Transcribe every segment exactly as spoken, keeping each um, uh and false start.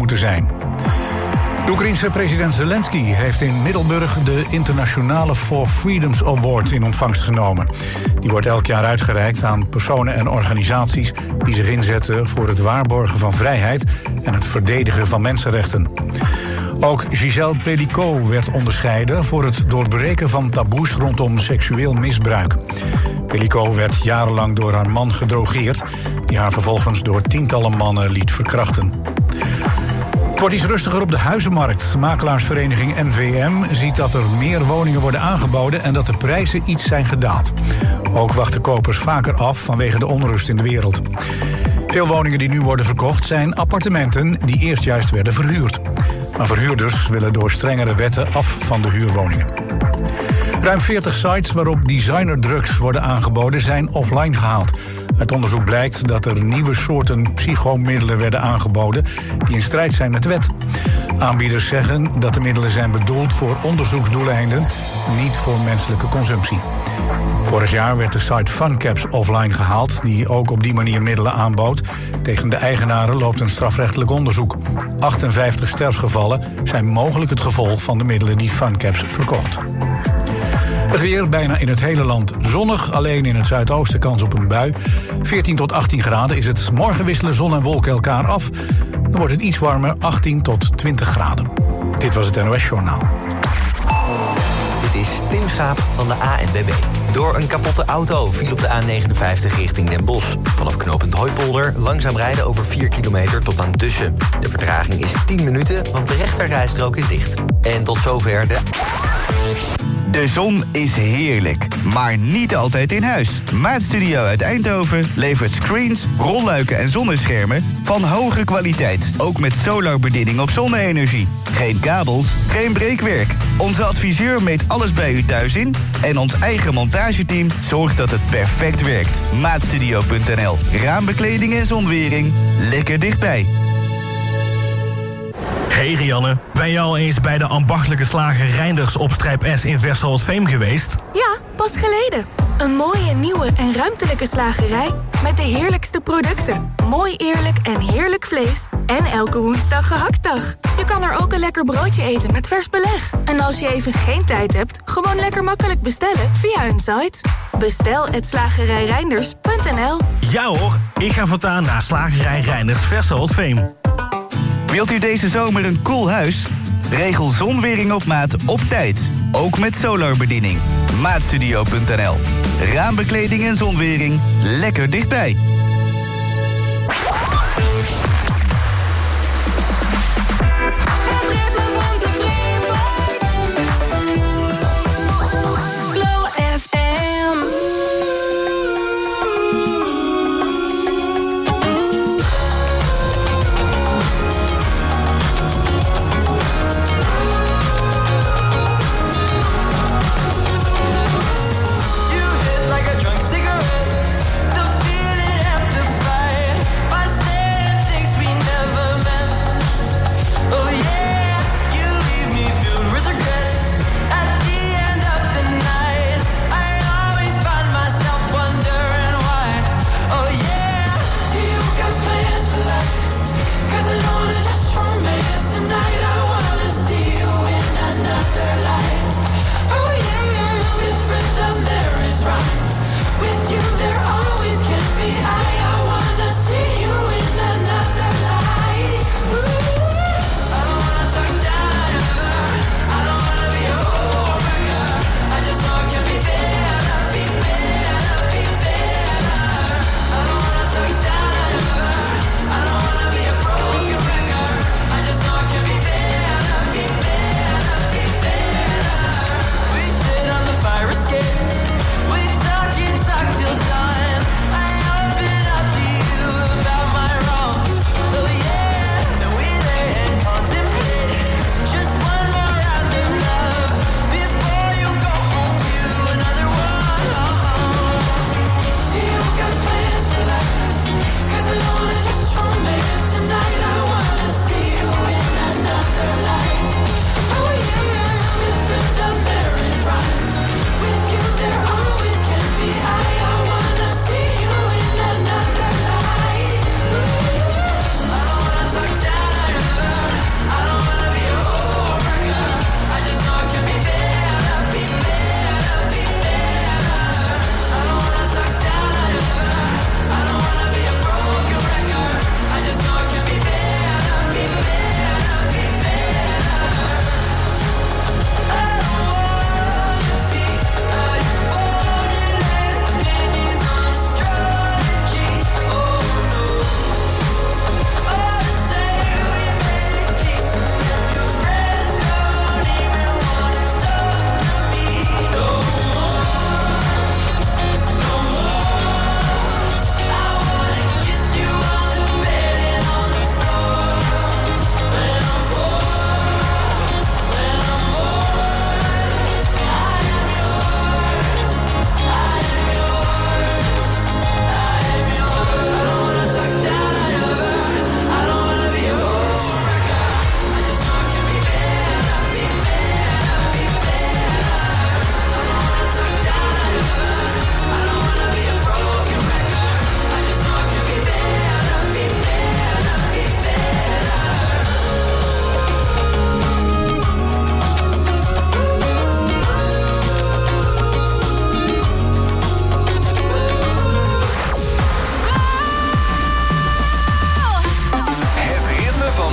moeten zijn. De Oekraïense president Zelensky heeft in Middelburg de internationale For Freedoms Award in ontvangst genomen. Die wordt elk jaar uitgereikt aan personen en organisaties die zich inzetten voor het waarborgen van vrijheid en het verdedigen van mensenrechten. Ook Gisèle Pelicot werd onderscheiden voor het doorbreken van taboes rondom seksueel misbruik. Pelicot werd jarenlang door haar man gedrogeerd, die haar vervolgens door tientallen mannen liet verkrachten. Het wordt iets rustiger op de huizenmarkt. Makelaarsvereniging N V M ziet dat er meer woningen worden aangeboden en dat de prijzen iets zijn gedaald. Ook wachten kopers vaker af vanwege de onrust in de wereld. Veel woningen die nu worden verkocht zijn appartementen die eerst juist werden verhuurd. Maar verhuurders willen door strengere wetten af van de huurwoningen. Ruim veertig sites waarop designerdrugs worden aangeboden zijn offline gehaald. Uit onderzoek blijkt dat er nieuwe soorten psychomiddelen werden aangeboden die in strijd zijn met de wet. Aanbieders zeggen dat de middelen zijn bedoeld voor onderzoeksdoeleinden, niet voor menselijke consumptie. Vorig jaar werd de site Funcaps offline gehaald, die ook op die manier middelen aanbood. Tegen de eigenaren loopt een strafrechtelijk onderzoek. achtenvijftig sterfgevallen zijn mogelijk het gevolg van de middelen die Funcaps verkocht. Het weer bijna in het hele land zonnig, alleen in het zuidoosten kans op een bui. veertien tot achttien graden is het. Morgen wisselen zon en wolken elkaar af. Dan wordt het iets warmer, achttien tot twintig graden. Dit was het N O S Journaal. Dit is Tim Schaap van de A N W B. Door een kapotte auto viel op de A negenenvijftig richting Den Bosch. Vanaf knooppunt Hooipolder langzaam rijden over vier kilometer tot aan Dussen. De vertraging is tien minuten, want de rechterrijstrook is dicht. En tot zover de... De zon is heerlijk, maar niet altijd in huis. Maatstudio uit Eindhoven levert screens, rolluiken en zonneschermen van hoge kwaliteit. Ook met solarbediening op zonne-energie. Geen kabels, geen breekwerk. Onze adviseur meet alles bij u thuis in en ons eigen montageteam zorgt dat het perfect werkt. Maatstudio punt n l. Raambekleding en zonwering. Lekker dichtbij. Hey Rianne, ben je al eens bij de ambachtelijke slager Reinders op Strijp S in Versel-het-Veem geweest? Ja, pas geleden. Een mooie, nieuwe en ruimtelijke slagerij met de heerlijkste producten. Mooi, eerlijk en heerlijk vlees. En elke woensdag gehaktdag. Je kan er ook een lekker broodje eten met vers beleg. En als je even geen tijd hebt, gewoon lekker makkelijk bestellen via hun site. Bestel at slagerijreinders punt n l. Ja hoor, ik ga voortaan naar slagerij Reinders Versel-het-Veem. Wilt u deze zomer een cool huis? Regel zonwering op maat op tijd. Ook met solarbediening. Maatstudio punt n l. Raambekleding en zonwering. Lekker dichtbij.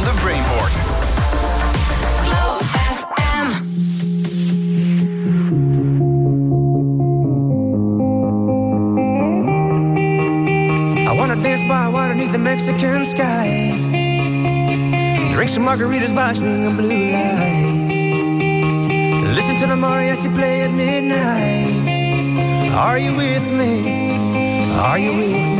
de Brainport. Glow F M. I wanna dance by water beneath the Mexican sky. Drink some margaritas by swinging blue lights. Listen to the mariachi play at midnight. Are you with me? Are you with me?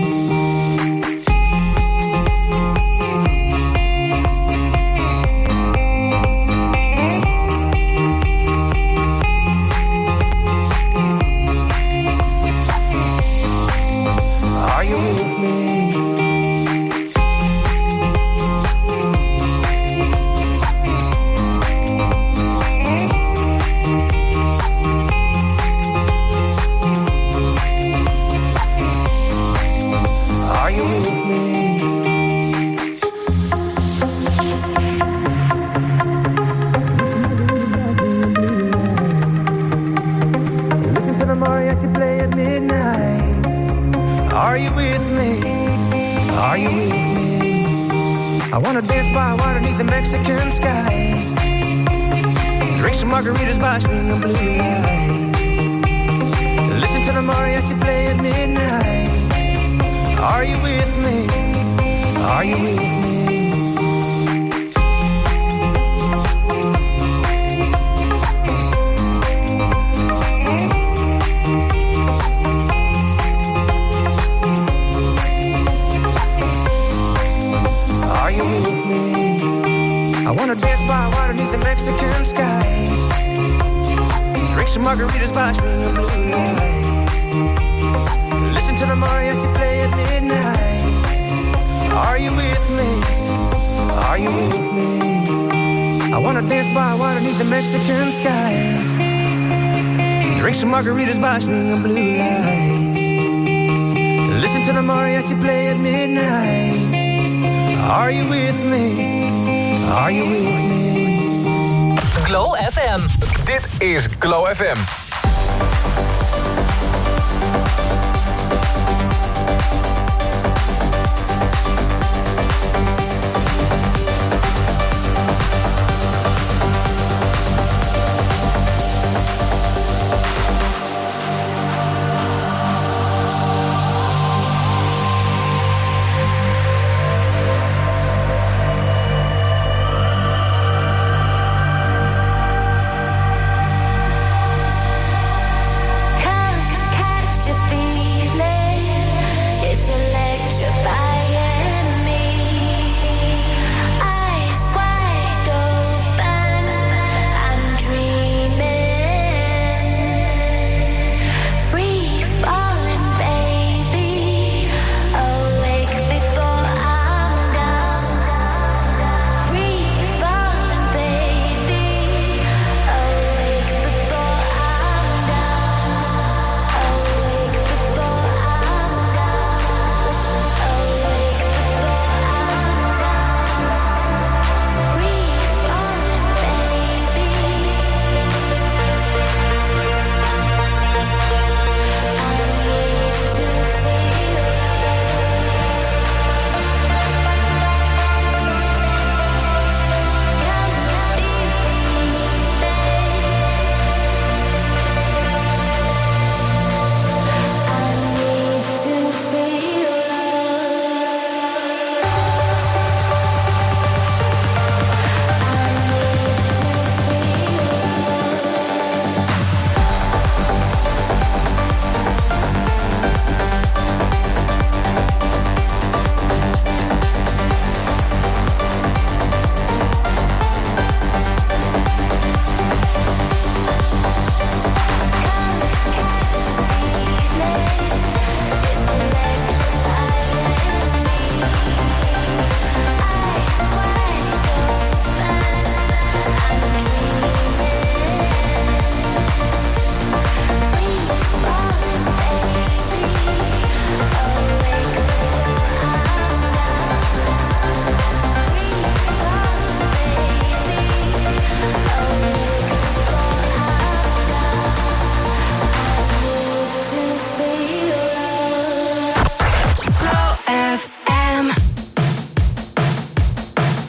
Margaritas by swinging blue lights. Listen to the mariachi play at midnight. Are you with me? Are you with me? Glow F M. Dit is Glow F M.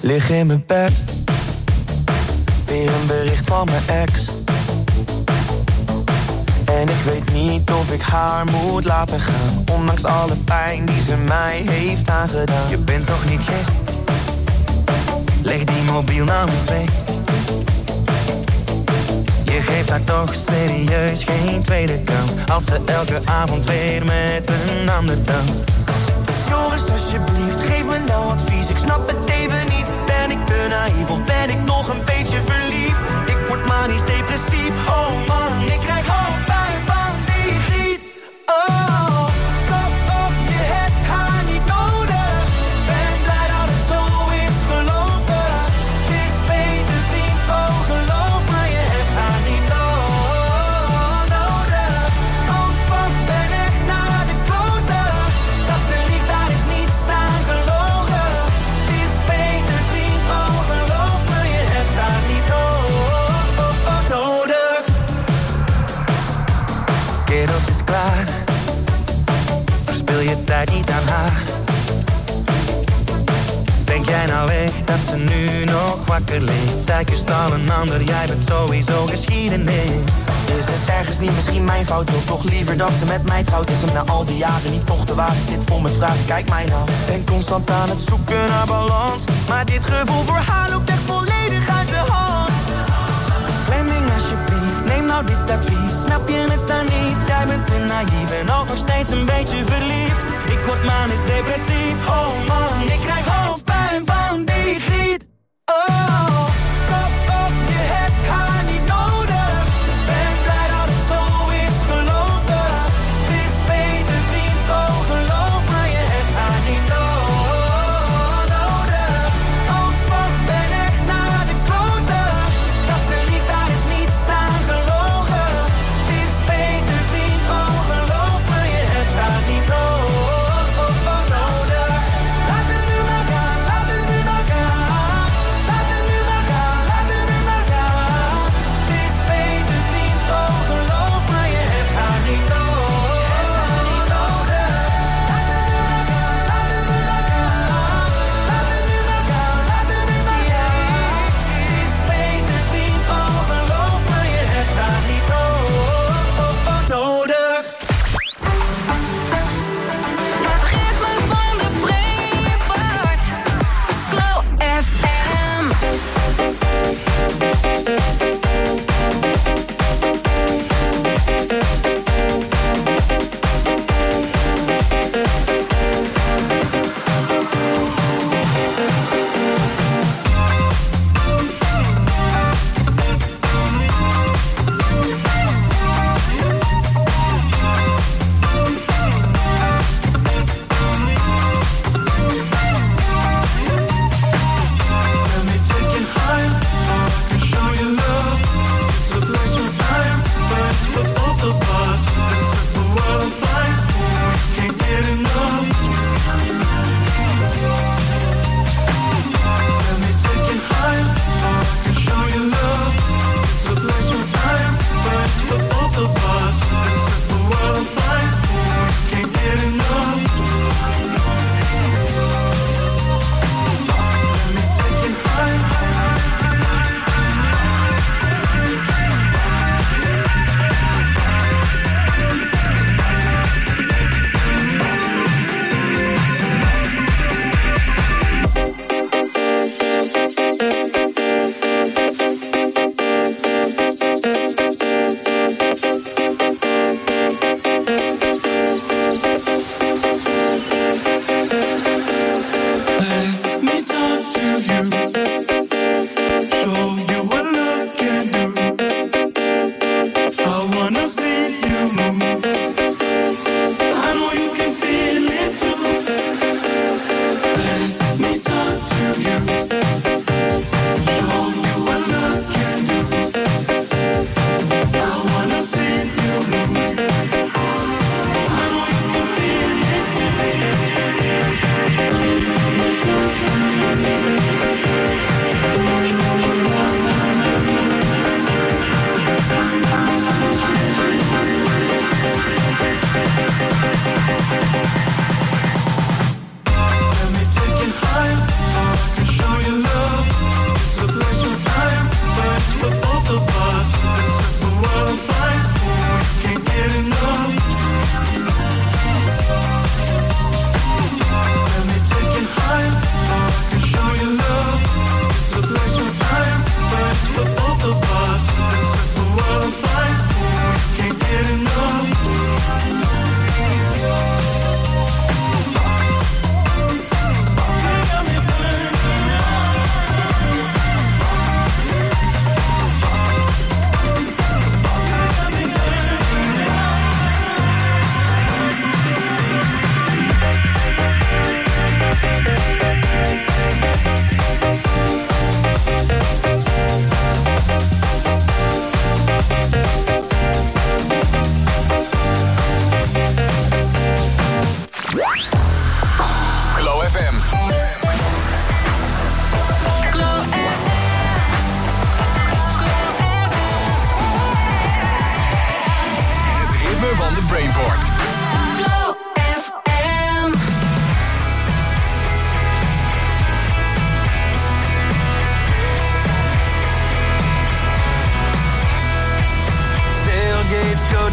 Lig in mijn bed, weer een bericht van mijn ex. En ik weet niet of ik haar moet laten gaan, ondanks alle pijn die ze mij heeft aangedaan. Je bent toch niet gek? Leg die mobiel nou eens weg. Je geeft haar toch serieus geen tweede kans, als ze elke avond weer met een ander danst. Joris, alsjeblieft, geef me nou advies. Ik snap het even niet. Ben ik te naïef of ben ik nog een beetje verliefd? Ik word manisch depressief. Oh man, ik krijg hoofdpijn van die griet. Oh, kop op, je hebt haar niet nodig. Ben blij dat het zo is gelopen. Het is beter vriend, oh geloof maar je hebt haar niet nodig. Oh fuck, ben echt naar de kloten. Dat ze liegt, daar is niets aan gelogen. Het is beter vriend, oh geloof me, je hebt haar niet nodig. Kerel, het is klaar. Verspil je tijd niet aan haar. Denk jij nou echt dat ze nu nog wakker ligt? Zij kust al een ander, jij bent sowieso geschiedenis. Is het ergens niet misschien mijn fout? Wil toch liever dat ze met mij trouwt? Is hem na al die jaren niet toch te wagen? Zit vol met vragen, kijk mij nou. Ben constant aan het zoeken naar balans, maar dit gevoel voor haar loopt echt volledig uit de hand. Fleming, alsjeblieft, neem nou dit advies. Snap je het dan niet? Jij bent te naïef en ook nog steeds een beetje verliefd. Ik word manisch depressief. Oh man, ik krijg hoofdpijn van die griet. Oh, kop op, je hebt haar niet nodig. Ben blij dat het zo is gelopen. Het is beter vriend, oh geloof maar je hebt haar niet nodig. Oh fuck, ben echt naar de kloten. Dat ze liegt, daar is niets aan gelogen. Het is beter vriend, oh geloof me, je hebt haar niet nodig. Laat het nu maar gaan.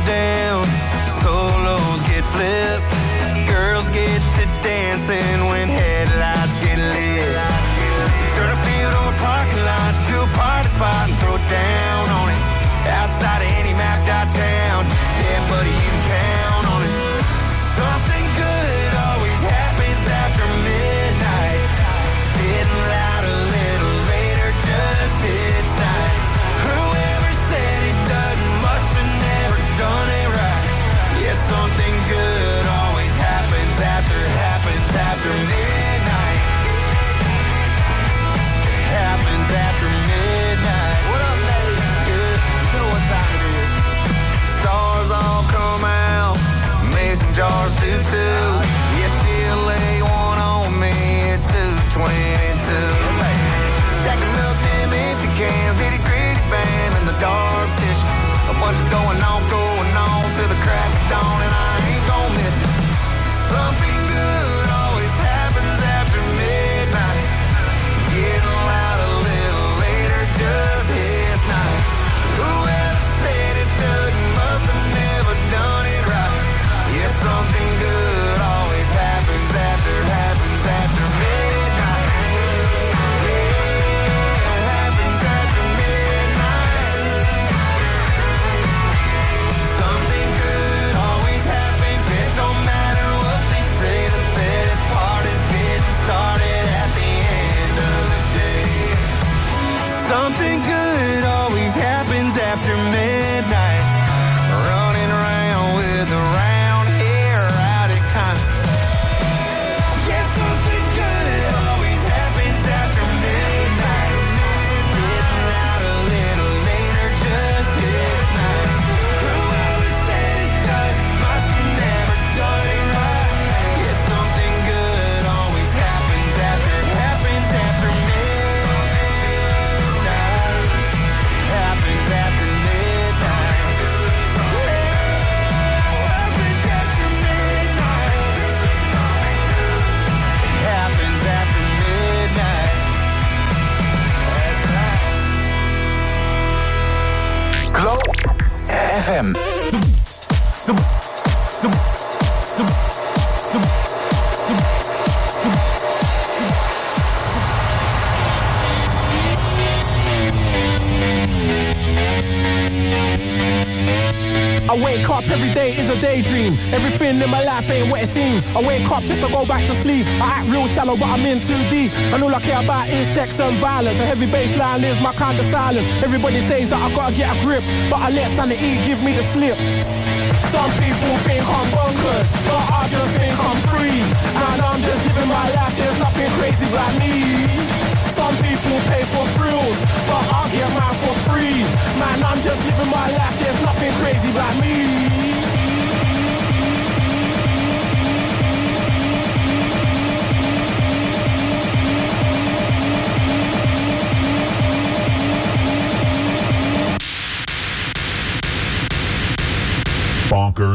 down, solos get flipped, girls get to dancing when headlights get lit. Turn a field or a parking lot to a party spot and throw down on it. Outside of any mapped out town, yeah, buddy, you can count on it. Something good always happens after midnight. Getting loud a little later just hits nice. Whoever said it doesn't must have never done it right. Yeah, something good always happens after, happens after midnight. Happens after midnight. What up, lady? Good. You know what time it is. Stars all come out, mason jars do too. Yeah, she'll lay one on me at two twenty-two. Stacking up them empty cans, nitty gritty band and the dark fish. A bunch of going off, going on till the crack of dawn, and I ain't gon' miss it. Something good always happens after midnight. Getting loud a little later just hits nice. Whoever said it doesn't must have never done it right. Yeah, something good always happens after, happens after midnight. Yeah, happens after midnight. Something good always happens. It don't matter what they say. The best part is getting started at the end of the day. Something good always happens after midnight. Running around with the round hair out at times. Yeah, something good always happens after midnight. Getting out a little later just hits nice. Whoever said it doesn't must have never done it right. Yeah, something good always happens after, happens after midnight. Happens after midnight. Happens after midnight. Happens after midnight. That's right. Glow F M. I wake up every day is a daydream. Everything in my life ain't what it seems. I wake up just to go back to sleep. I act real shallow but I'm in too deep. And all I care about is sex and violence. A heavy baseline is my kind of silence. Everybody says that I gotta get a grip, but I let sanity give me the slip. Some people think I'm bonkers, but I just think I'm free. And I'm just living my life, there's nothing crazy about me. Some people pay for thrills, but I get mine for free. Man, I'm just living my life, there's nothing crazy about me. Bonkers.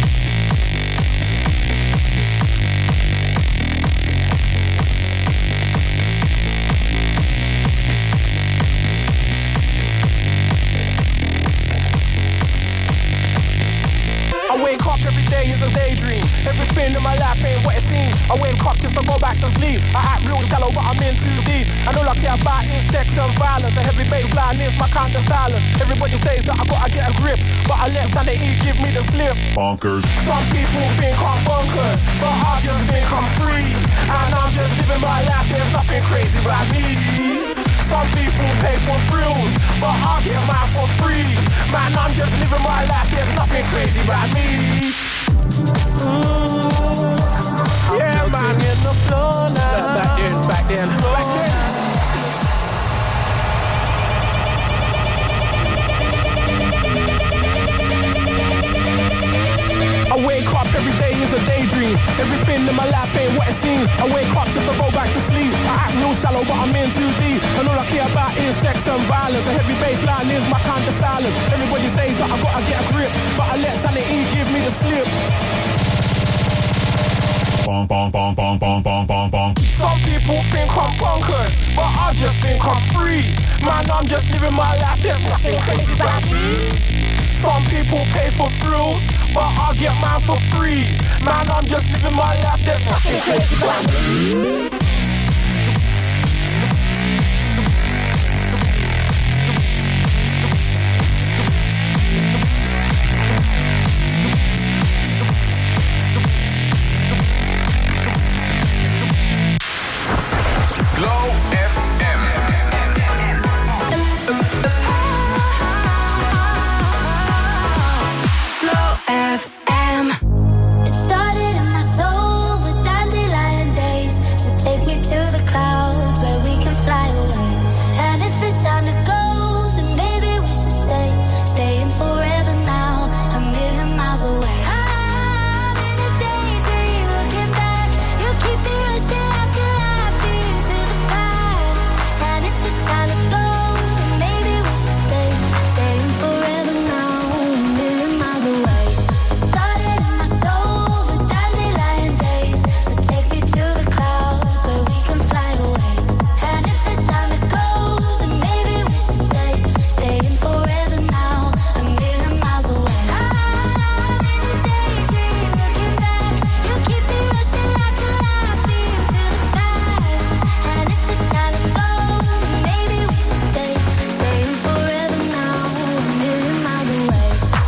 I wake up every day is a daydream. Everything in my life ain't what it seems. I wake up just to go back to sleep. I act real shallow but I'm in too deep. And all I care about is sex and violence. A heavy baseline is my kind of silence. Everybody says that I gotta get a grip, but I let sanity give me the slip. Bonkers. Some people think I'm bonkers, but I just think I'm free. And I'm just living my life, there's nothing crazy about me. Some people pay for thrills, but I get mine for free. Man, I'm just living my life, there's nothing crazy about me. Ooh, yeah, man, in the floor now. Back then, back then, back then. I wake up every day is a daydream. Everything in my life ain't what it seems. I wake up just to go back to sleep. I act real shallow but I'm in too deep. And all I care about is sex and violence. A heavy baseline is my kind of silence. Everybody says that I gotta get a grip, but I let sanity give me the slip. bong, bong, bong, bong, bong, bong, bong, bong. Some people think I'm bonkers, but I just think I'm free. Man, I'm just living my life, there's nothing crazy about me. Some people pay for thrills, but I get mine for free. Man, I'm just living my life, there's nothing crazy about me. Glow F M. Glow F M. It started in my soul with dandelion days. So take me to the clouds where we can fly away. And if it's time to go, then maybe we should stay. Staying forever now, a million miles away. I'm in a daydream, looking back. You keep me rushing like a light beam to the past. And if it's time to go, then maybe we should stay. Staying forever now, a million miles away. It started in my soul with dandelion days. So take me to the clouds where we can fly away. And if it's time to go, then maybe we should stay. Staying forever now, a million miles away. I'm in a daydream, looking back. You keep me rushing like a light beam to the past. And if it's time to go, then maybe we should stay. Staying forever now, a million miles away.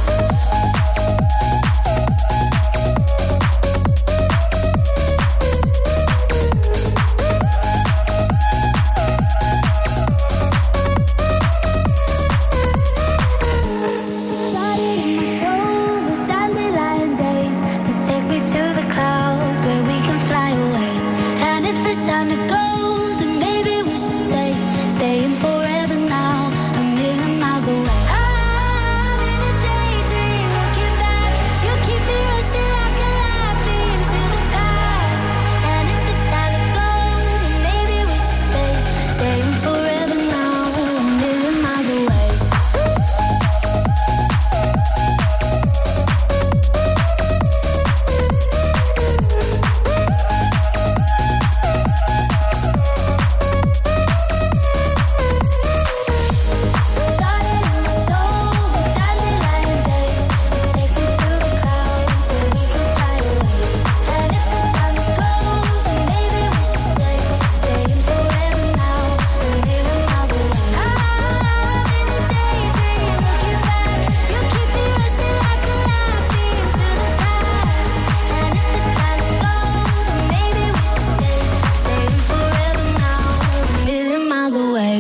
Started in my soul with dandelion days. So take me to the clouds where we can fly away. And if it's time to go, then maybe we should stay. Staying forever now, a million miles away. I'm in a daydream, looking back. You keep me rushing like a light beam to the past. And if it's time to go, then maybe we should stay. Staying forever now, a million miles away. Started in my soul with dandelion days. So take me to the clouds where we can fly away. And if it's time to go, then maybe we should stay. Staying forever now, a million miles away. I'm in a daydream, looking back. You keep me rushing like a light beam to the past. And if it's time to go, then maybe we should stay. Staying forever now, a million miles away.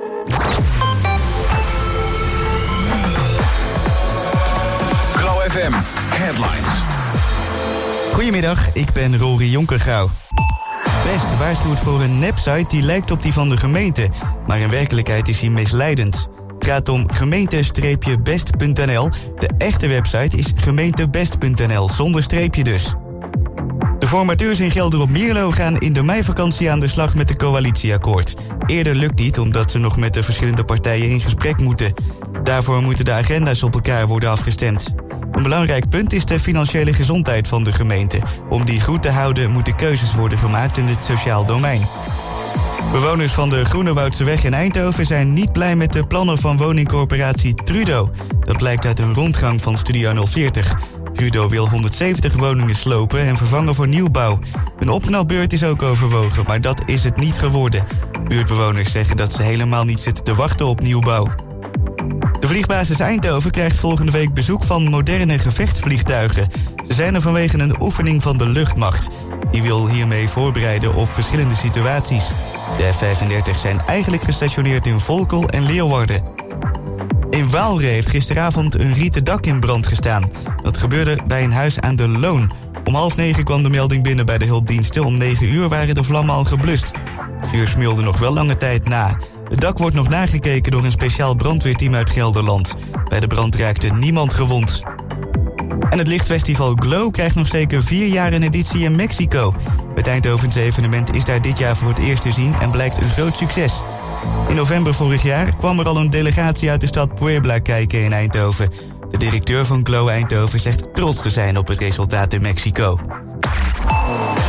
Glow F M. Headlines. Goedemiddag, ik ben Rory Jonkergouw. Best waarschuwt voor een nepsite die lijkt op die van de gemeente, maar in werkelijkheid is die misleidend. Het gaat om gemeente best punt n l. De echte website is gemeentebest punt n l, zonder streepje dus. De formateurs in Gelderop-Mierlo gaan in de meivakantie aan de slag met de coalitieakkoord. Eerder lukt niet omdat ze nog met de verschillende partijen in gesprek moeten. Daarvoor moeten de agenda's op elkaar worden afgestemd. Een belangrijk punt is de financiële gezondheid van de gemeente. Om die goed te houden moeten keuzes worden gemaakt in het sociaal domein. Bewoners van de Groenewoudseweg in Eindhoven zijn niet blij met de plannen van woningcorporatie Trudo. Dat blijkt uit een rondgang van Studio nul veertig. Trudo wil honderdzeventig woningen slopen en vervangen voor nieuwbouw. Een opknalbeurt is ook overwogen, maar dat is het niet geworden. Buurtbewoners zeggen dat ze helemaal niet zitten te wachten op nieuwbouw. De vliegbasis Eindhoven krijgt volgende week bezoek van moderne gevechtsvliegtuigen. Ze zijn er vanwege een oefening van de luchtmacht. Die wil hiermee voorbereiden op verschillende situaties. De F vijfendertig zijn eigenlijk gestationeerd in Volkel en Leeuwarden. In Waalre heeft gisteravond een rieten dak in brand gestaan. Dat gebeurde bij een huis aan de Loon. Om half negen kwam de melding binnen bij de hulpdiensten. Om negen uur waren de vlammen al geblust. Het vuur smeulde nog wel lange tijd na. Het dak wordt nog nagekeken door een speciaal brandweerteam uit Gelderland. Bij de brand raakte niemand gewond. En het lichtfestival Glow krijgt nog zeker vier jaar een editie in Mexico. Het Eindhovense evenement is daar dit jaar voor het eerst te zien en blijkt een groot succes. In november vorig jaar kwam er al een delegatie uit de stad Puebla kijken in Eindhoven. De directeur van Glow Eindhoven zegt trots te zijn op het resultaat in Mexico.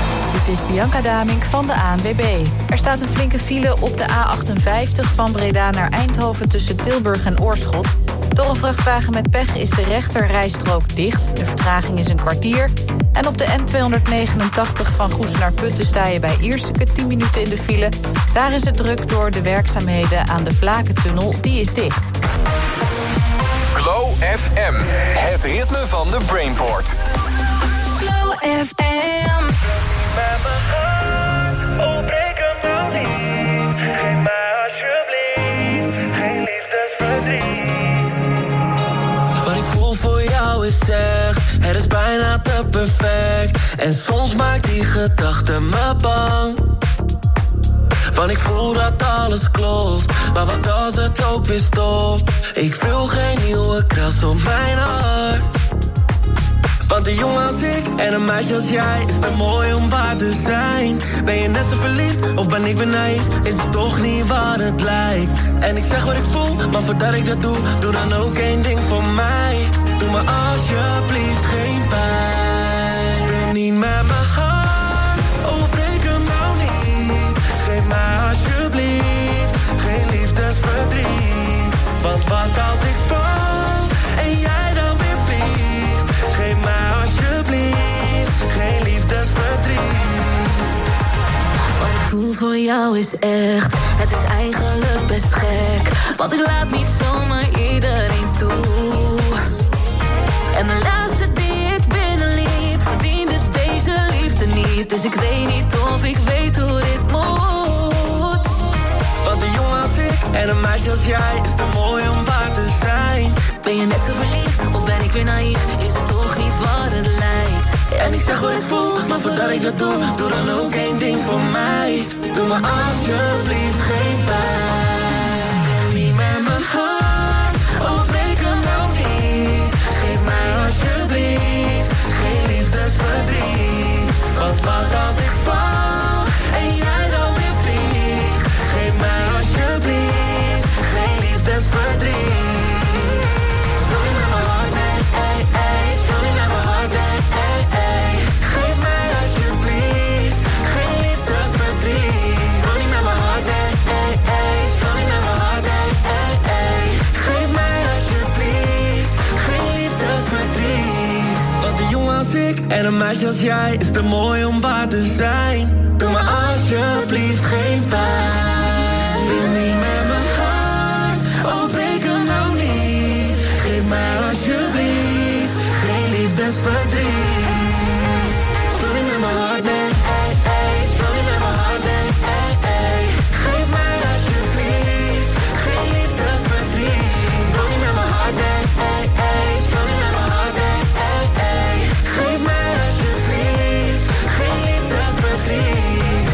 Dit is Bianca Damink van de A N W B. Er staat een flinke file op de A achtenvijftig van Breda naar Eindhoven tussen Tilburg en Oorschot. Door een vrachtwagen met pech is de rechterrijstrook dicht. De vertraging is een kwartier. En op de N tweehonderdnegenentachtig van Goes naar Putten sta je bij Ierseke tien minuten in de file. Daar is het druk door de werkzaamheden aan de Vlakentunnel. Die is dicht. Glow F M, het ritme van de Brainport. Glow F M. Met mijn hart, oh breek hem nou niet. Geef mij alsjeblieft geen liefdesverdriet. Wat ik voel voor jou is echt, het is bijna te perfect. En soms maakt die gedachte me bang. Want ik voel dat alles klopt, maar wat als het ook weer stopt? Ik wil geen nieuwe kras op mijn hart. Want een jongen als ik en een meisje als jij is te mooi om waar te zijn. Ben je net zo verliefd of ben ik weer naïef? Is het toch niet wat het lijkt? En ik zeg wat ik voel, maar voordat ik dat doe, doe dan ook één ding voor mij. Doe me alsjeblieft geen pijn. Speel niet met mijn hart, oh breek hem nou niet. Geef mij alsjeblieft geen liefdesverdriet. Want wat als ik val en jij dan weer vliegt? Geef mij alsjeblieft geen liefdesverdriet. Wat ik voel voor jou is echt, het is eigenlijk best gek. Want ik laat niet zomaar iedereen toe. En de laatste die ik binnenliet verdiende deze liefde niet. Dus ik weet niet of ik weet hoe dit moet. Want een jongen als ik en een meisje als jij is te mooi om waar te zijn. Ben je net zo verliefd of ben ik weer naïef? Is het toch niet wat het lijkt? En ik zeg wat ik voel, maar voordat ik dat doe, doe dan ook één ding voor mij. Doe me alsjeblieft geen pijn. Speel niet met mijn hart, oh breek hem nou niet. Geef mij alsjeblieft geen liefdesverdriet. Want wat als ik val en jij dan weer vliegt? Geef mij alsjeblieft geen liefdesverdriet. Speel niet met mijn hart, nee, ey, ey. Speel niet met mijn hart, nee, ey, ey. Geef mij alsjeblieft geen liefdesverdriet. Speel niet met mijn hart, nee, ey, ey. Speel niet met mijn hart, nee, ey, ey. Geef mij alsjeblieft geen liefdesverdriet. Want een jongen als ik en een meisje als jij is te mooi om waar te zijn. Doe me alsjeblieft geen pijn. Speel niet met mijn hart, oh breek hem nou niet. Geef mij alsjeblieft geen liefdesverdriet. Speel niet met mijn hart, nee, ey, ey. Speel niet met mijn hart, nee, ey, ey. Geef mij alsjeblieft geen liefdesverdriet. Speel niet met mijn hart, nee, ey, ey. Speel niet met mijn hart, nee, ey, ey. Geef mij alsjeblieft geen liefdesverdriet.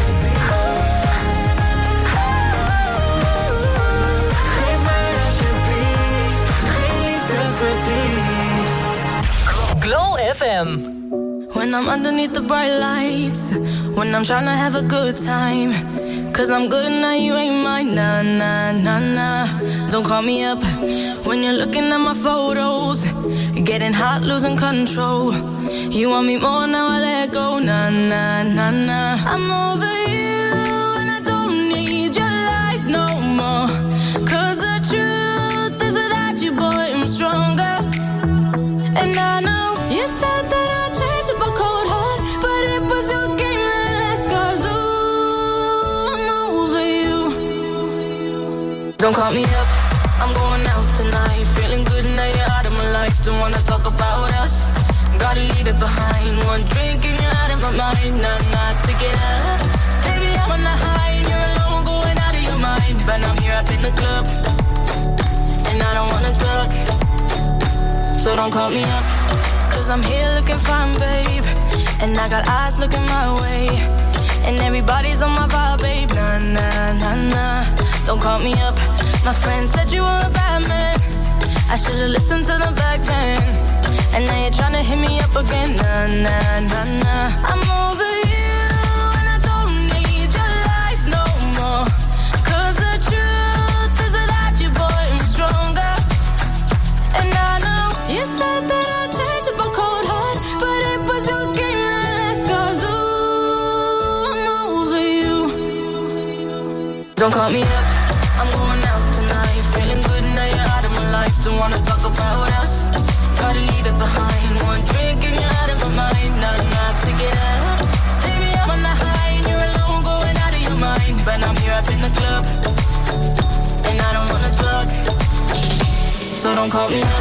Geef mij alsjeblieft geen liefdesverdriet. Glow F M. When I'm underneath the bright lights, when I'm trying to have a good time. Cause I'm good now, you ain't mine, nah, nah, nah, nah. Don't call me up when you're looking at my photos. Getting hot, losing control. You want me more, now I let go, nah, nah, nah, nah. I'm over you and I don't need your lies no more. Cause the truth is without you, boy, I'm stronger. And I know you said that I'd change up a cold heart, but it was your game that last. Cause ooh, I'm over you. Don't call me up, I'm going out tonight. Feeling good now you're out of my life. Don't wanna talk about us, gotta leave it behind. One drink and you're out of my mind. Nah, nah, to get up. Baby, I'm on the high and you're alone, going out of your mind. But I'm here up in the club, and I don't wanna talk. So don't call me up, cause I'm here looking fine, babe. And I got eyes looking my way. And everybody's on my vibe, babe. Nah, nah, nah, nah. Don't call me up. My friend said you were a bad man. I should've listened to them back then. And now you're tryna hit me up again. Nah, nah, nah, nah. I'm over you and I don't need your lies no more. Cause the truth is without you, boy, I'm stronger. And I know you said that I'd change up a cold heart, but it was your game that last. Cause ooh, So don't call me up.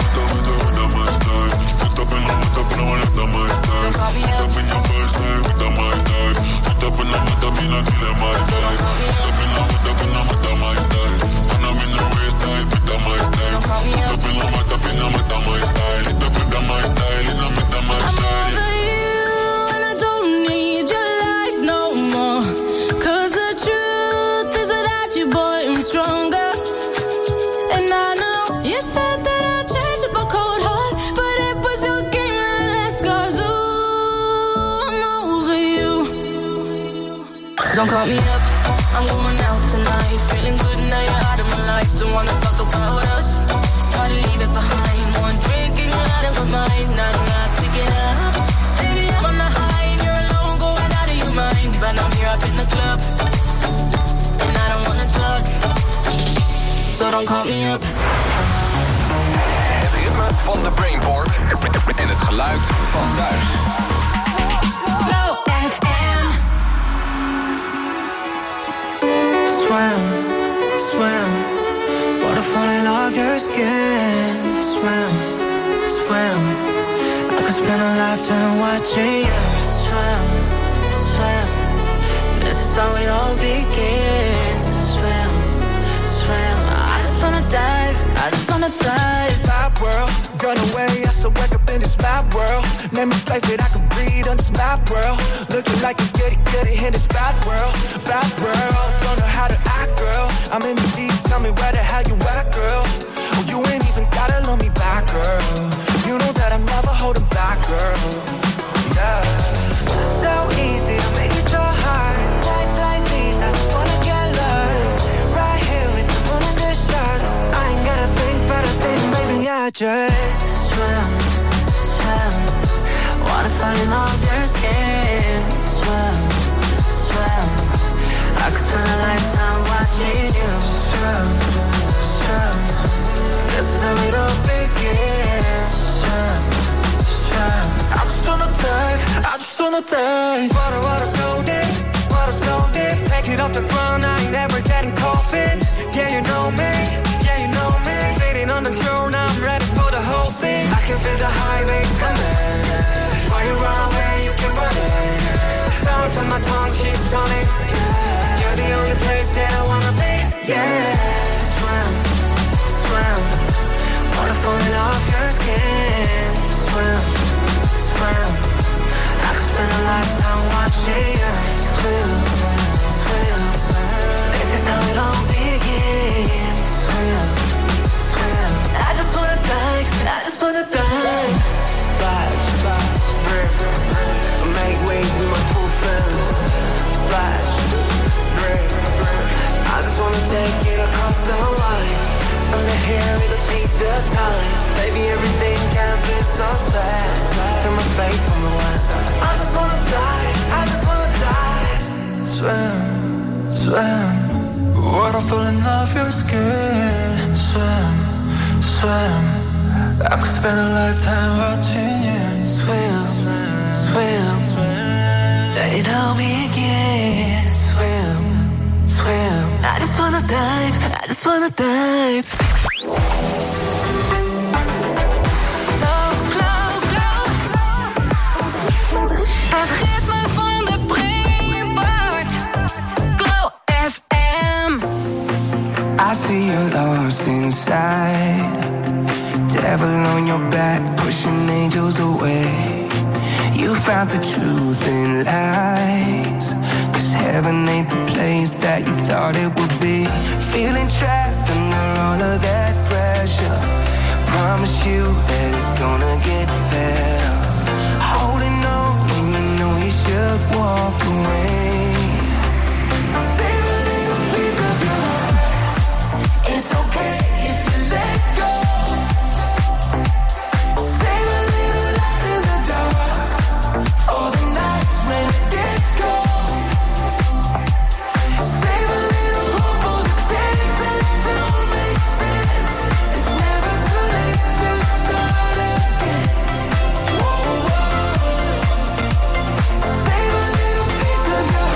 Don't call me up, I'm going out tonight. Feeling good now you're out of my life. Don't wanna talk about us, gotta leave it behind. One drink and you're out of my mind. Not enough to get up. Baby, I'm on the high and you're alone, going out of your mind. But I'm here up in the club, and I don't wanna talk. So don't call me up. Het ritme van de Brainport en het geluid van thuis. Flow F M. Swim, swim, waterfall in off your skin. Swim, swim, I could spend a lifetime watching you. Swim, swim, this is how it all begins. Swim, swim, I just wanna dive, I just wanna dive. My world, run away, I still wake up in this mad world. Name a place that I can breathe on this mad world. Looking like you get it, get it in this bad world, bad world. Don't know how to act, girl. I'm in the deep, tell me where the hell you at, girl. Oh, you ain't even gotta love me back, girl. You know that I'm never holding back, girl. Yeah. So easy to make it so hard. Nights like these, I just wanna get lost. Right here with the moon and the stars. I ain't gotta think, but I think, baby, I just swim, swim. Wanna fall off your skin. Swim, swim. I could spend a lifetime watching you. Swim, swim. This is how it all begins. Swim, swim. I just wanna dive, I just wanna dive. Water, water so deep, water so deep. Take it off the ground, I ain't never getting cold feet. Yeah, you know me, yeah, you know me. Sitting on the throne, I'm ready for the whole thing. I can feel the highways coming. While you run away, you can run it. Sound on my tongue, she's stunning. You're the only place that I wanna be. Yeah, swim, swim. Water falling off your skin. Swim, swim. I could spend a lifetime watching you. Swim, swim. This is how it all begins. Swim, swim. I just wanna dive, I just wanna dive. Splash, splash, rip, rip. Make waves with my two friends. Splash, rip, rip. I just wanna take it across the line. Under here, it'll chase the time. Baby, everything can be so sad. Turn my face from the west. I just wanna die, I just wanna die. Swim, swim. Water falling off your skin. Swim, swim. I could spend a lifetime watching you. Swim, swim, swim. Let it all begin. Swim, swim. I just wanna dive, I just wanna dive. Glow, glow, glow. Het ritme van de Brainport. Glow F M. I see you lost inside. Devil on your back, pushing angels away. You found the truth in lies. Cause heaven ain't the place that you thought it would be. Feeling trapped under all of that pressure. Promise you that it's gonna get better. Holding on when you know you should walk away. Save a little piece of your heart. It's okay if you let go. Save a little light in the dark. For the nights when it gets cold. Save a little hope for the days that don't make sense. It's never too late to start again. Whoa, whoa. Save a little piece of your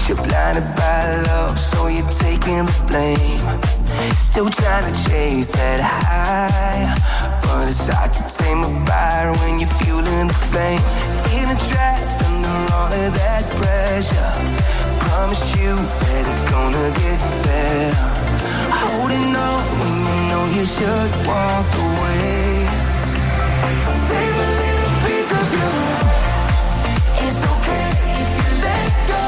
you're blinded by love, so you're taking the blame. Still trying to chase that high, but it's hard to tame a fire when you're fueling the flame. Feeling trapped under all of that pressure. Promise you that it's gonna get better. Holding on when you know you should walk away. Save a little piece of your heart. It's okay if you let go.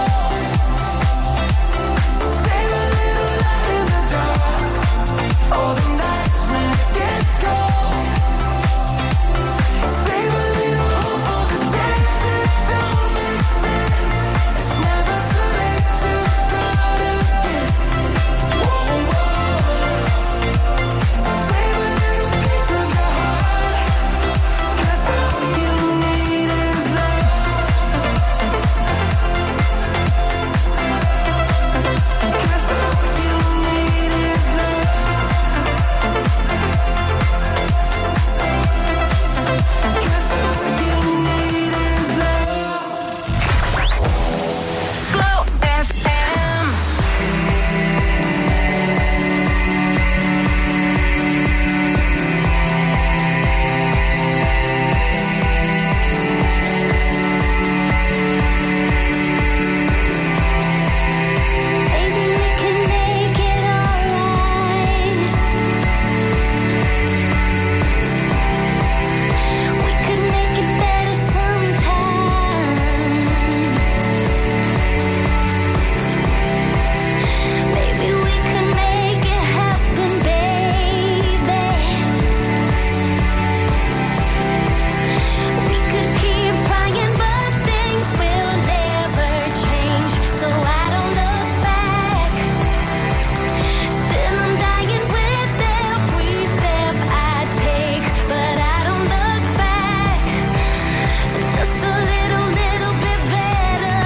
Save a little light in the dark for the nights when it gets cold. Save a little hope for the days that don't make sense. It's never too late to start again. Whoa, whoa. Save a little piece of your heart, 'cause all you need is love. 'Cause all you need is love. 'Cause all you need is love. Glow F M. Maybe we can make it alright. We could make it better sometime. Maybe we could make it happen, baby. We could keep trying, but things will never change. So I don't look back. Still I'm dying with every step I take, but I don't look back. Just a little, little bit better.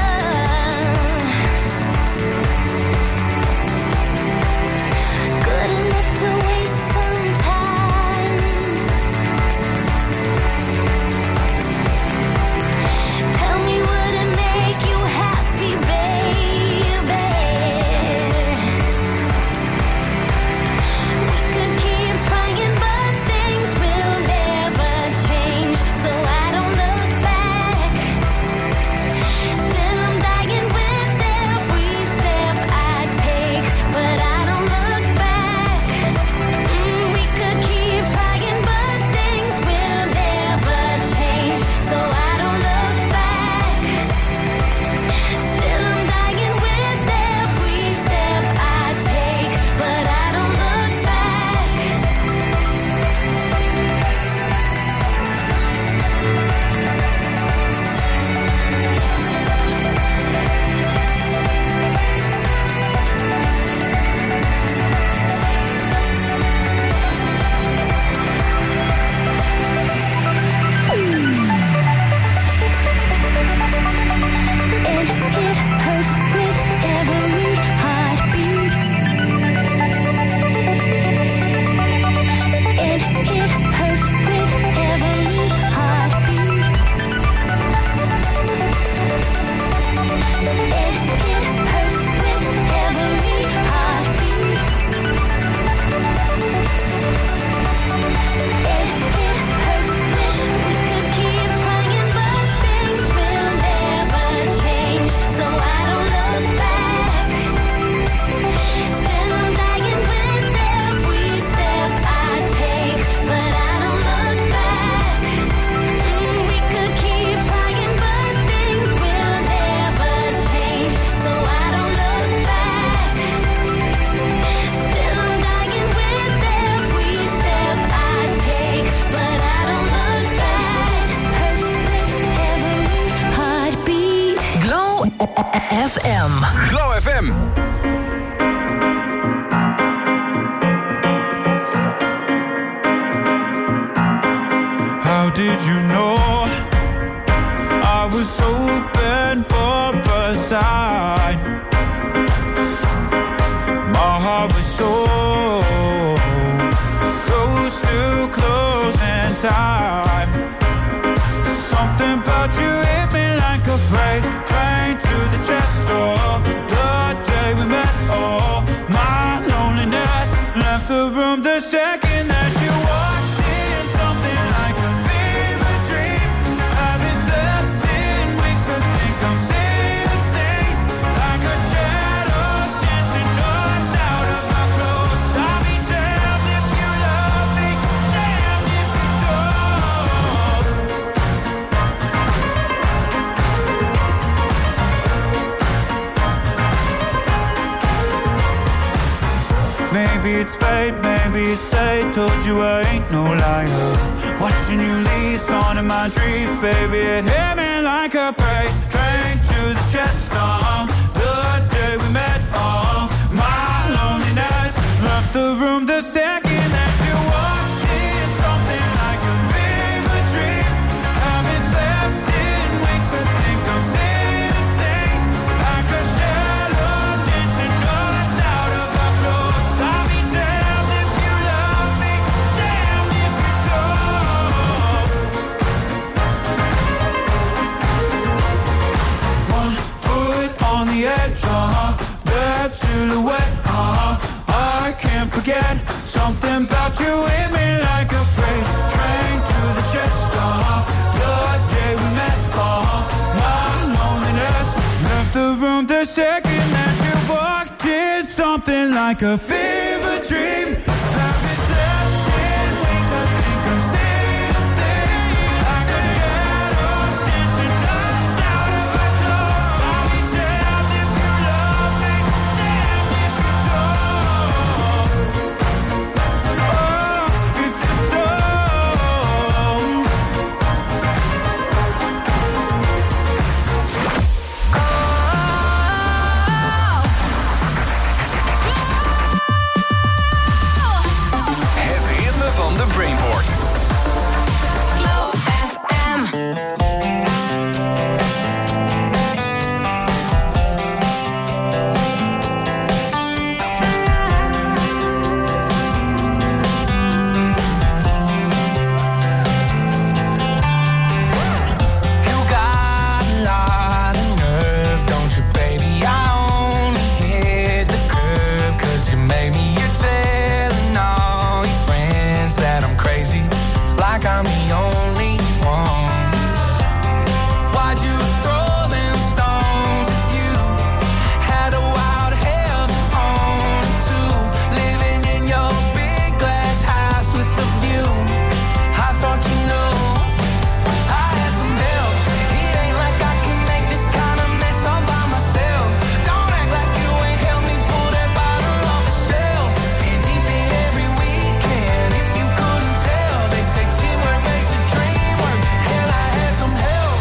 Good enough to waste some time. Tell me, would it make you happy, baby? We could keep trying, but things will never change. So I don't look back. Still I'm dying with every step I take, but I don't look back. Mm, we could keep trying, but things will never change. So I don't look back. Still I'm dying with every step I take, but I don't look back. And it hurts with every heartbeat. And it hurts with every heartbeat. And it hurts with every heartbeat. And it hurts with. We could keep trying, but things will never change. So I don't look back. Still I'm dying with every step I take, but I don't look back. Mm, we could keep trying, but things will never change. So I don't look back. Still I'm dying with every step I take, but I don't look back. Hurts with every heartbeat. Glow F M. Glow F M. How did you know I was open for a sign? My heart was so close to closing time. Something about you hit me like a freight train to the chest door. Maybe it's fate, maybe it's fate. Told you I ain't no liar. Watching you leave, on in my dreams, baby. It hit me like a freight train to the chest. Uh, the day we met, uh, my loneliness left the room the second that you walked in. Something like a vivid dream. Haven't slept in weeks. I think I'm seeing things like a shadow dancing us out of our clothes. I'll be damned if you love me, damned if you don't. One foot on the edge, uh-huh. That silhouette, uh-huh. I can't forget something about you hit me like a freight train to the chest. Uh-huh. The day we met, uh-huh. My loneliness left the room the second that you walked in. Something like a fever dream. Haven't slept in weeks. I think I'm seeing things like a shadows dancing us out of our clothes. I'll be damned if you love me, damned if you don't. Oh, if you don't. Het ritme van de Brainport. Glow F M. You got a lot of nerve, don't you, baby? I only hit the curb 'cause you made me. You're telling all your friends that I'm crazy, like I'm the only one. Why'd you throw them stones if you had a wild hell on too? Living in your big glass house with the view. I thought you knew I had some help. It ain't like I can make this kind of mess all by myself. Don't act like you ain't helped me pull that bottle off the shelf. Been deep in every weekend. If you couldn't tell, they say teamwork makes the dream work. Hell, I had some help.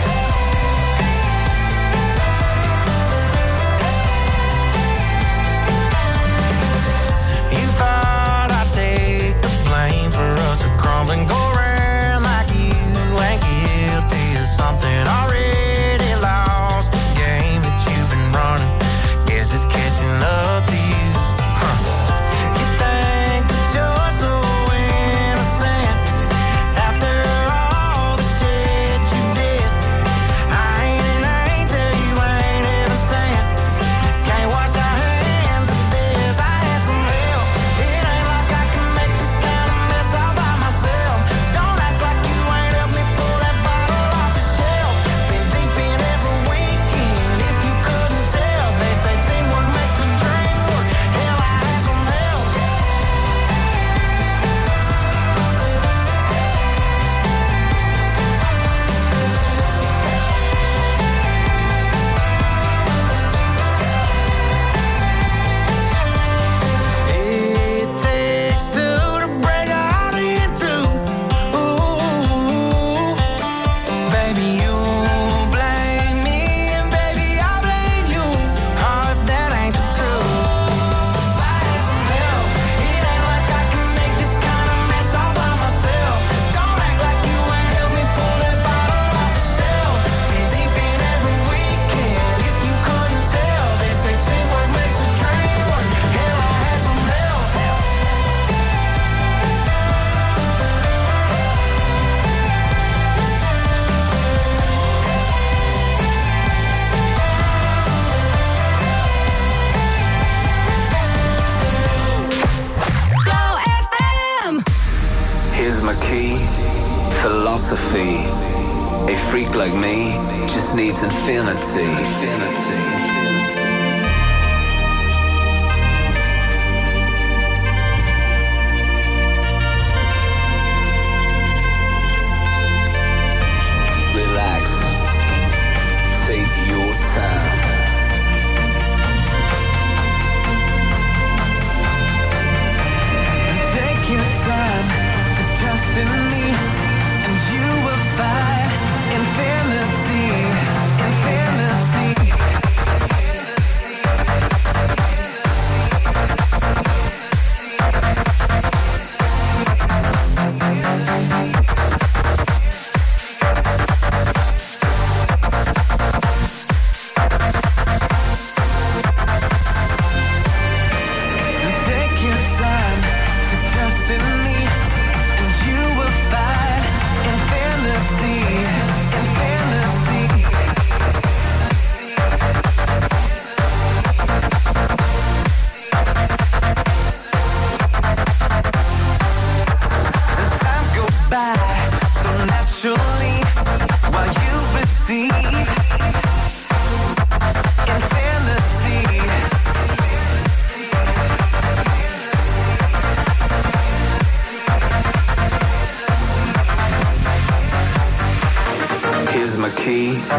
You thought I'd take the blame for us to crumble and go around like you ain't guilty of something already lost. The game that you've been running, guess it's catching up to you. Huh. You think that you're so innocent after all the shit you did. I ain't an angel, you ain't even saying. Can't wash our hands of this. I had some help. It ain't like I can make this kind of mess all by myself. Don't act like you ain't helped me pull that bottle off the shelf. Been deep in every weekend. If you couldn't tell, they say teamwork makes the dream work. Hell, I had some help. It takes two to break a heart in two. Ooh, baby, you blame me, and baby, I blame you. Oh, if that ain't the truth. I had some help. It ain't like I can make this kind of mess all by myself. Don't act like you ain't helped me pull that bottle off the shelf. Been deep in every weekend. If you couldn't tell, they say teamwork makes the dream work. Hell, I had some help. Glow F M. Here's my key, philosophy. A freak like me just needs infinity. Relax. Take your time.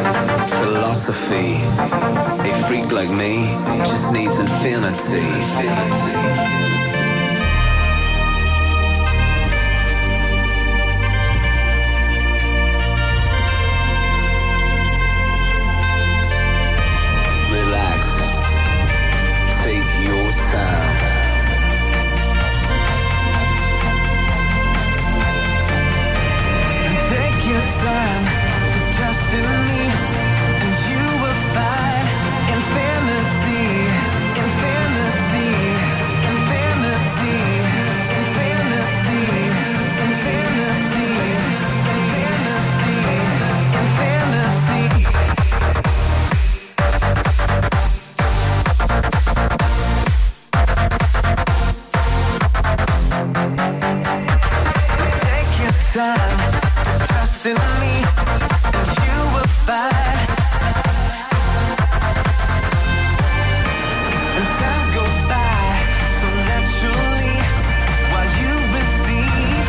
philosophy. A freak like me just needs infinity. Relax. Take your time. Take your time to trust in me, and you will find infinity, infinity, infinity, infinity, infinity, infinity, infinity. Take your time to trust in me, and you will find. And time goes by so naturally while you receive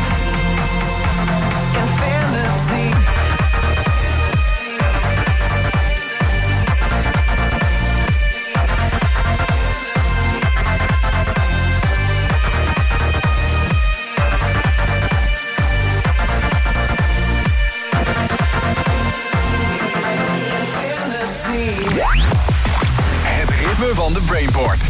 infinity. Het ritme van de Brainport.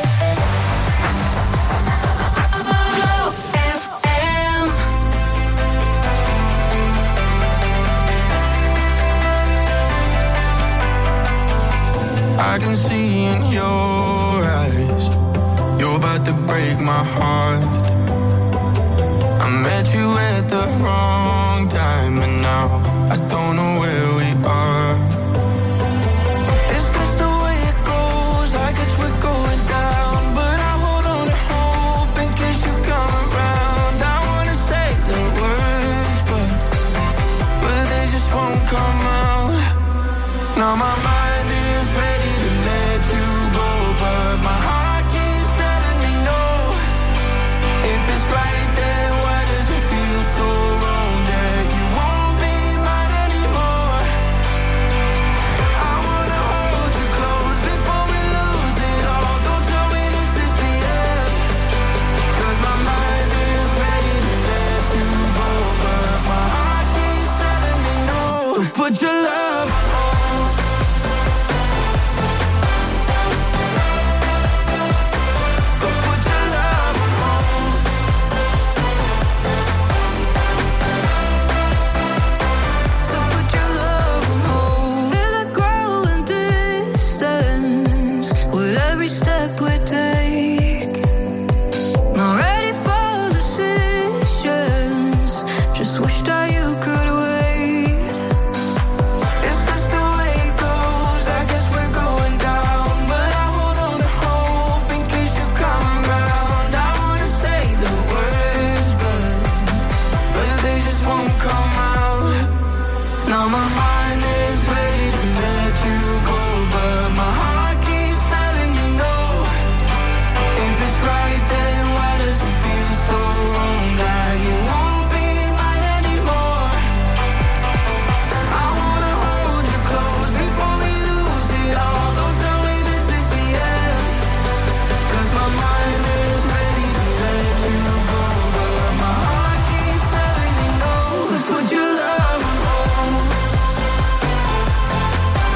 I can see in your eyes, you're about to break my heart. I met you at the wrong time, and now I don't know where we are. Is this the way it goes? I guess we're going down, but I hold on to hope in case you come around. I wanna say the words, but but they just won't come out. Now my mind is ready to let you go, but my heart keeps telling me no. If it's right, then why does it feel so wrong that you won't be mine anymore? I wanna hold you close before we lose it all. Don't tell me this is the end, 'cause my mind is ready to let you go, but my heart keeps telling me no. So put your love on hold. So put your love on hold. So put your love on hold. Feel it growing distance with every step we take. Not ready for decisions, just wish that you could wait. Is this the way it goes? I guess we're going down, but I hold on to hope in case you come around. I wanna say the words, but but they just won't come out. Now my mind is ready to let you go, but my heart keeps telling me no. If it's right, then why does it feel so wrong that you won't be mine anymore? I wanna hold you close before we lose it all. Don't tell me this is the end, 'cause my mind is ready to let you go, but my heart keeps telling me no. So put your love on hold.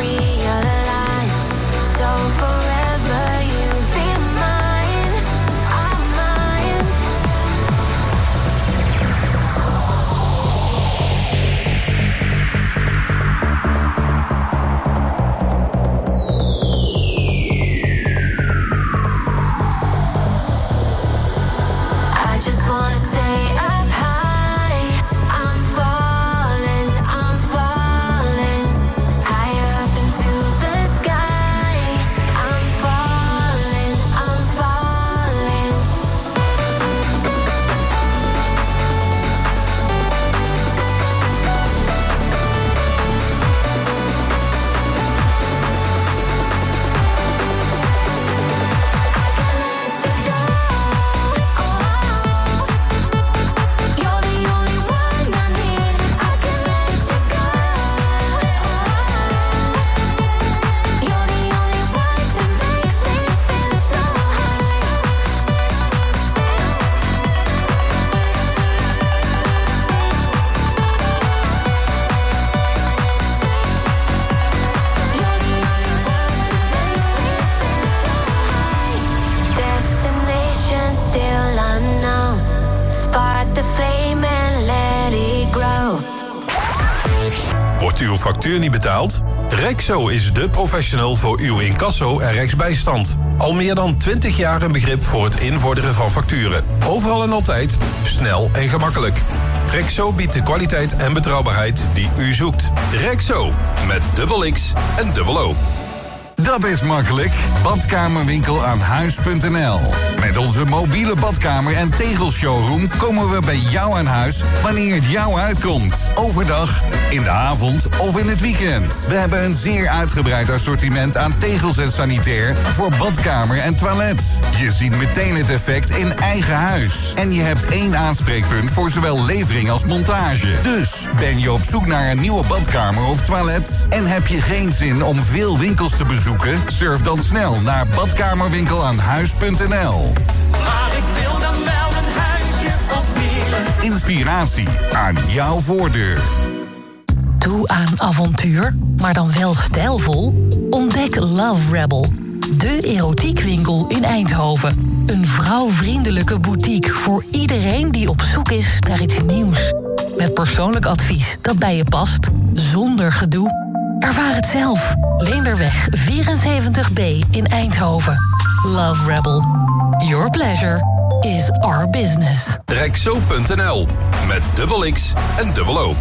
realign. So forever you be mine, I'm mine. I just wanna stay up high. I'm falling, I'm falling higher up into the sky. I'm falling, I'm falling. You're the only one I need. I can let you go. You're the only one that makes me feel so high. Destination still unknown. Spark the flame and let it grow. Wordt uw factuur niet betaald? Rexo is de professional voor uw incasso en rechtsbijstand. Al meer dan twintig jaar een begrip voor het invorderen van facturen. Overal en altijd, snel en gemakkelijk. Rexo biedt de kwaliteit en betrouwbaarheid die u zoekt. Rexo, met dubbel X en dubbel O. Dat is makkelijk. Badkamerwinkel aan huis punt n l. Met onze mobiele badkamer en tegelshowroom komen we bij jou aan huis wanneer het jou uitkomt. Overdag, in de avond of in het weekend. We hebben een zeer uitgebreid assortiment aan tegels en sanitair voor badkamer en toilet. Je ziet meteen het effect in eigen huis. En je hebt één aanspreekpunt voor zowel levering als montage. Dus ben je op zoek naar een nieuwe badkamer of toilet en heb je geen zin om veel winkels te bezoeken? Surf dan snel naar badkamerwinkel aan huis punt n l. Maar ik wil dan wel een huisje op wielen. Inspiratie aan jouw voordeur. Toe aan avontuur, maar dan wel stijlvol? Ontdek Love Rebel, de erotiekwinkel in Eindhoven. Een vrouwvriendelijke boutique voor iedereen die op zoek is naar iets nieuws. Met persoonlijk advies dat bij je past, zonder gedoe. Ervaar het zelf. Leenderweg vierenzeventig B in Eindhoven. Love Rebel. Your pleasure is our business. Rexo punt n l, met dubbel X en dubbel O.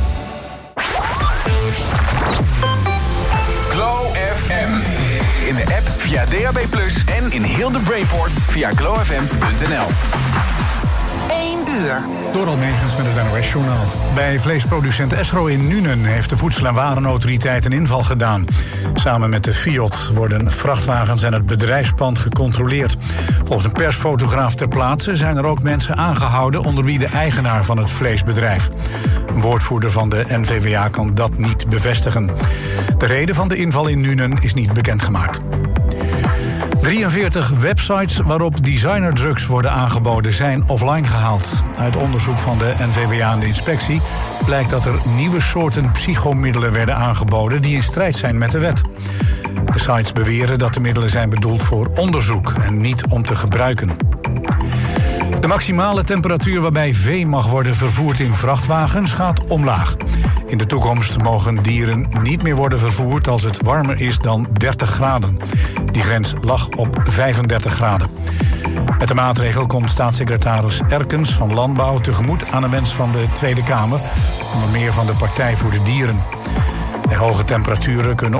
Glow F M. In de app via D A B plus, en in heel de Brainport via glow f m punt n l. één uur. Door Almegens met het N O S-journaal. Bij vleesproducent Esro in Nuenen heeft de Voedsel- en Warenautoriteit een inval gedaan. Samen met de Fiat worden vrachtwagens en het bedrijfspand gecontroleerd. Volgens een persfotograaf ter plaatse zijn er ook mensen aangehouden, onder wie de eigenaar van het vleesbedrijf. Een woordvoerder van de N V W A kan dat niet bevestigen. De reden van de inval in Nuenen is niet bekendgemaakt. drieënveertig websites waarop designerdrugs worden aangeboden zijn offline gehaald. Uit onderzoek van de N V W A en de inspectie blijkt dat er nieuwe soorten psychomiddelen werden aangeboden die in strijd zijn met de wet. De sites beweren dat de middelen zijn bedoeld voor onderzoek en niet om te gebruiken. De maximale temperatuur waarbij vee mag worden vervoerd in vrachtwagens gaat omlaag. In de toekomst mogen dieren niet meer worden vervoerd als het warmer is dan dertig graden. Die grens lag op vijfendertig graden. Met de maatregel komt staatssecretaris Erkens van Landbouw tegemoet aan de wens van de Tweede Kamer, onder meer van de Partij voor de Dieren. Bij hoge temperaturen kunnen